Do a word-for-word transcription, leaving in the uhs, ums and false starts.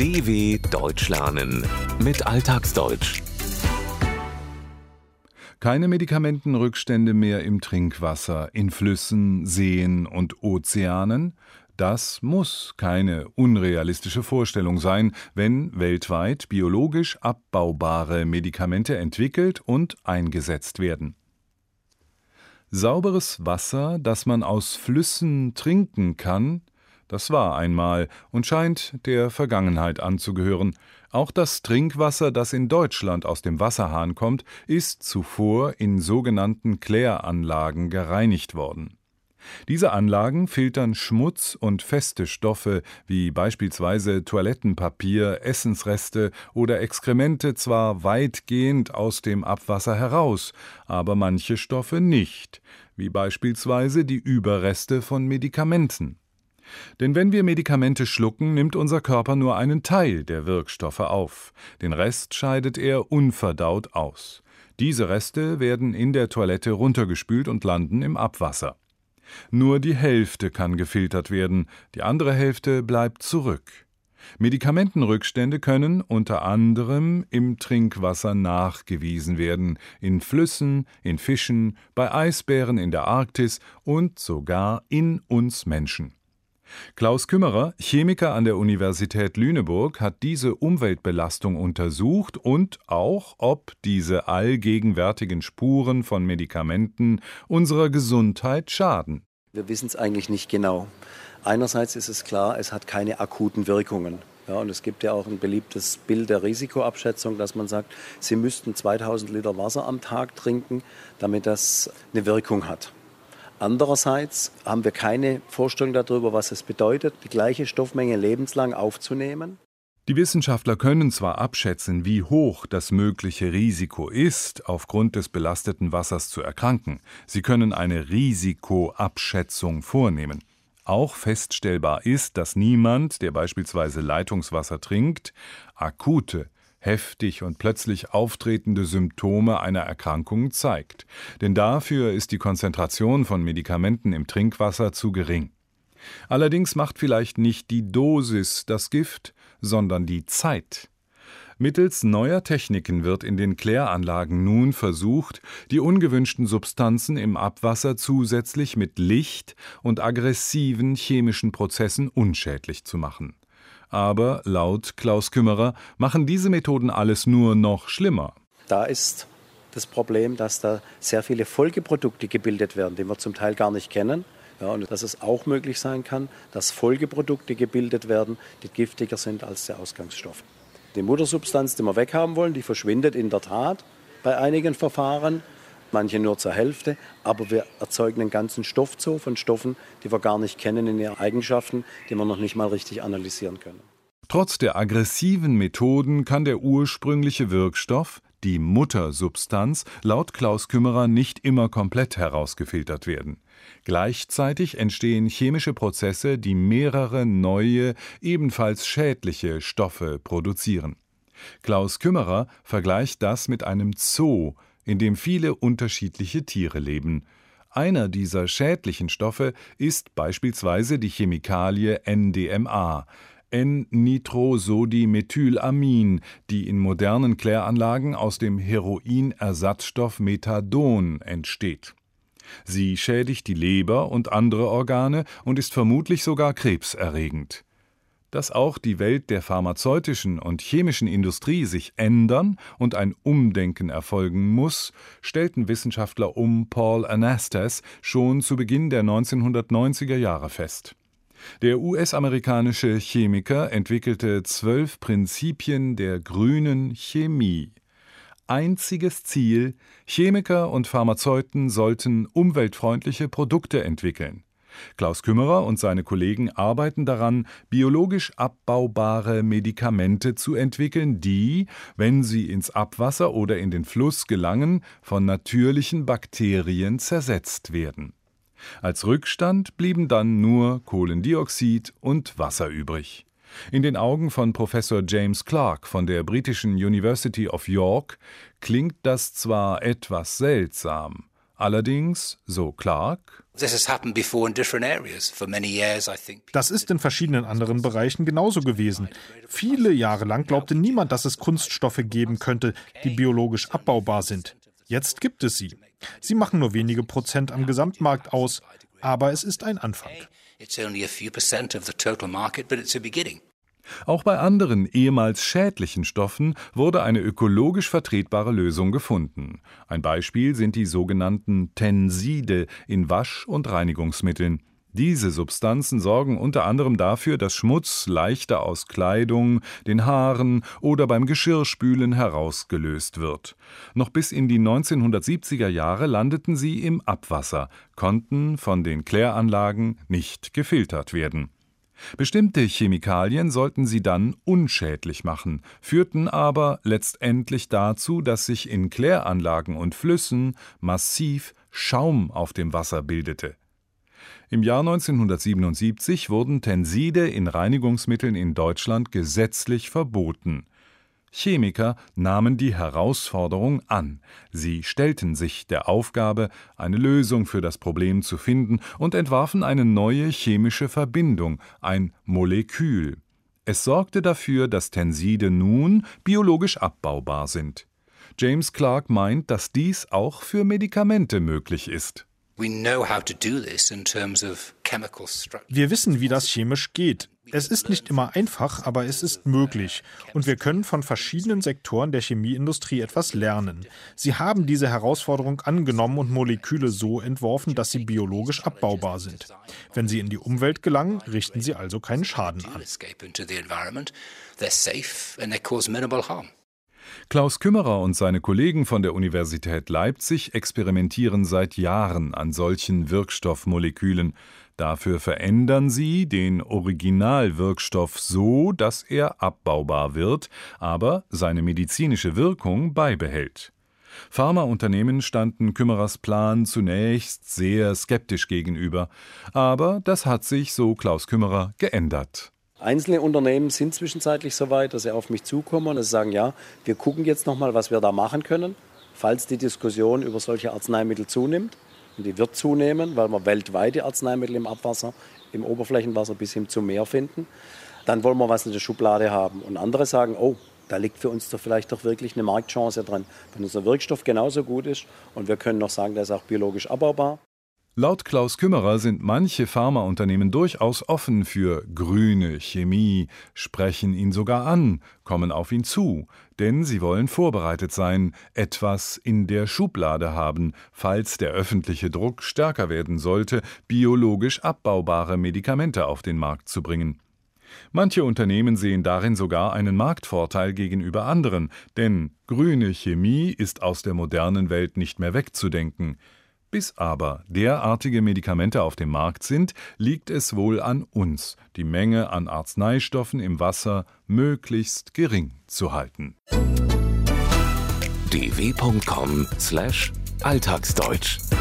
D W Deutsch lernen mit Alltagsdeutsch. Keine Medikamentenrückstände mehr im Trinkwasser, in Flüssen, Seen und Ozeanen? Das muss keine unrealistische Vorstellung sein, wenn weltweit biologisch abbaubare Medikamente entwickelt und eingesetzt werden. Sauberes Wasser, das man aus Flüssen trinken kann, das war einmal und scheint der Vergangenheit anzugehören. Auch das Trinkwasser, das in Deutschland aus dem Wasserhahn kommt, ist zuvor in sogenannten Kläranlagen gereinigt worden. Diese Anlagen filtern Schmutz und feste Stoffe wie beispielsweise Toilettenpapier, Essensreste oder Exkremente zwar weitgehend aus dem Abwasser heraus, aber manche Stoffe nicht, wie beispielsweise die Überreste von Medikamenten. Denn wenn wir Medikamente schlucken, nimmt unser Körper nur einen Teil der Wirkstoffe auf. Den Rest scheidet er unverdaut aus. Diese Reste werden in der Toilette runtergespült und landen im Abwasser. Nur die Hälfte kann gefiltert werden, die andere Hälfte bleibt zurück. Medikamentenrückstände können unter anderem im Trinkwasser nachgewiesen werden, in Flüssen, in Fischen, bei Eisbären in der Arktis und sogar in uns Menschen. Klaus Kümmerer, Chemiker an der Universität Lüneburg, hat diese Umweltbelastung untersucht und auch, ob diese allgegenwärtigen Spuren von Medikamenten unserer Gesundheit schaden. Wir wissen es eigentlich nicht genau. Einerseits ist es klar, es hat keine akuten Wirkungen. Ja, und es gibt ja auch ein beliebtes Bild der Risikoabschätzung, dass man sagt, Sie müssten zweitausend Liter Wasser am Tag trinken, damit das eine Wirkung hat. Andererseits haben wir keine Vorstellung darüber, was es bedeutet, die gleiche Stoffmenge lebenslang aufzunehmen. Die Wissenschaftler können zwar abschätzen, wie hoch das mögliche Risiko ist, aufgrund des belasteten Wassers zu erkranken. Sie können eine Risikoabschätzung vornehmen. Auch feststellbar ist, dass niemand, der beispielsweise Leitungswasser trinkt, akute, heftig und plötzlich auftretende Symptome einer Erkrankung zeigt. Denn dafür ist die Konzentration von Medikamenten im Trinkwasser zu gering. Allerdings macht vielleicht nicht die Dosis das Gift, sondern die Zeit. Mittels neuer Techniken wird in den Kläranlagen nun versucht, die ungewünschten Substanzen im Abwasser zusätzlich mit Licht und aggressiven chemischen Prozessen unschädlich zu machen. Aber laut Klaus Kümmerer machen diese Methoden alles nur noch schlimmer. Da ist das Problem, dass da sehr viele Folgeprodukte gebildet werden, die wir zum Teil gar nicht kennen. Ja, und dass es auch möglich sein kann, dass Folgeprodukte gebildet werden, die giftiger sind als der Ausgangsstoff. Die Muttersubstanz, die wir weghaben wollen, die verschwindet in der Tat bei einigen Verfahren, manche nur zur Hälfte, aber wir erzeugen einen ganzen Stoffzoo von Stoffen, die wir gar nicht kennen in ihren Eigenschaften, die wir noch nicht mal richtig analysieren können. Trotz der aggressiven Methoden kann der ursprüngliche Wirkstoff, die Muttersubstanz, laut Klaus Kümmerer nicht immer komplett herausgefiltert werden. Gleichzeitig entstehen chemische Prozesse, die mehrere neue, ebenfalls schädliche Stoffe produzieren. Klaus Kümmerer vergleicht das mit einem Zoo, in dem viele unterschiedliche Tiere leben. Einer dieser schädlichen Stoffe ist beispielsweise die Chemikalie N D M A, N-Nitrosodimethylamin, die in modernen Kläranlagen aus dem Heroinersatzstoff Methadon entsteht. Sie schädigt die Leber und andere Organe und ist vermutlich sogar krebserregend. Dass auch die Welt der pharmazeutischen und chemischen Industrie sich ändern und ein Umdenken erfolgen muss, stellten Wissenschaftler um Paul Anastas schon zu Beginn der neunzehnhundertneunziger Jahre fest. Der U S-amerikanische Chemiker entwickelte zwölf Prinzipien der grünen Chemie. Einziges Ziel: Chemiker und Pharmazeuten sollten umweltfreundliche Produkte entwickeln. Klaus Kümmerer und seine Kollegen arbeiten daran, biologisch abbaubare Medikamente zu entwickeln, die, wenn sie ins Abwasser oder in den Fluss gelangen, von natürlichen Bakterien zersetzt werden. Als Rückstand blieben dann nur Kohlendioxid und Wasser übrig. In den Augen von Professor James Clark von der britischen University of York klingt das zwar etwas seltsam, Allerdings, so Clark, das ist in verschiedenen anderen Bereichen genauso gewesen. Viele Jahre lang glaubte niemand, dass es Kunststoffe geben könnte, die biologisch abbaubar sind. Jetzt gibt es sie. Sie machen nur wenige Prozent am Gesamtmarkt aus, aber es ist ein Anfang. Auch bei anderen ehemals schädlichen Stoffen wurde eine ökologisch vertretbare Lösung gefunden. Ein Beispiel sind die sogenannten Tenside in Wasch- und Reinigungsmitteln. Diese Substanzen sorgen unter anderem dafür, dass Schmutz leichter aus Kleidung, den Haaren oder beim Geschirrspülen herausgelöst wird. Noch bis in die neunzehnhundertsiebziger Jahre landeten sie im Abwasser, konnten von den Kläranlagen nicht gefiltert werden. Bestimmte Chemikalien sollten sie dann unschädlich machen, führten aber letztendlich dazu, dass sich in Kläranlagen und Flüssen massiv Schaum auf dem Wasser bildete. Im Jahr neunzehnhundertsiebenundsiebzig wurden Tenside in Reinigungsmitteln in Deutschland gesetzlich verboten. Chemiker nahmen die Herausforderung an. Sie stellten sich der Aufgabe, eine Lösung für das Problem zu finden und entwarfen eine neue chemische Verbindung, ein Molekül. Es sorgte dafür, dass Tenside nun biologisch abbaubar sind. James Clark meint, dass dies auch für Medikamente möglich ist. Wir wissen, wie das chemisch geht. Es ist nicht immer einfach, aber es ist möglich. Und wir können von verschiedenen Sektoren der Chemieindustrie etwas lernen. Sie haben diese Herausforderung angenommen und Moleküle so entworfen, dass sie biologisch abbaubar sind. Wenn sie in die Umwelt gelangen, richten sie also keinen Schaden an. Klaus Kümmerer und seine Kollegen von der Universität Leipzig experimentieren seit Jahren an solchen Wirkstoffmolekülen. Dafür verändern sie den Originalwirkstoff so, dass er abbaubar wird, aber seine medizinische Wirkung beibehält. Pharmaunternehmen standen Kümmerers Plan zunächst sehr skeptisch gegenüber. Aber das hat sich, so Klaus Kümmerer, geändert. Einzelne Unternehmen sind zwischenzeitlich so weit, dass sie auf mich zukommen und sagen, ja, wir gucken jetzt nochmal, was wir da machen können, falls die Diskussion über solche Arzneimittel zunimmt. Und die wird zunehmen, weil wir weltweite Arzneimittel im Abwasser, im Oberflächenwasser bis hin zum Meer finden. Dann wollen wir was in der Schublade haben. Und andere sagen, oh, da liegt für uns doch vielleicht doch wirklich eine Marktchance dran. Wenn unser Wirkstoff genauso gut ist und wir können noch sagen, der ist auch biologisch abbaubar. Laut Klaus Kümmerer sind manche Pharmaunternehmen durchaus offen für grüne Chemie, sprechen ihn sogar an, kommen auf ihn zu, denn sie wollen vorbereitet sein, etwas in der Schublade haben, falls der öffentliche Druck stärker werden sollte, biologisch abbaubare Medikamente auf den Markt zu bringen. Manche Unternehmen sehen darin sogar einen Marktvorteil gegenüber anderen, denn grüne Chemie ist aus der modernen Welt nicht mehr wegzudenken. Bis aber derartige Medikamente auf dem Markt sind, liegt es wohl an uns, die Menge an Arzneistoffen im Wasser möglichst gering zu halten. d w punkt com slash alltagsdeutsch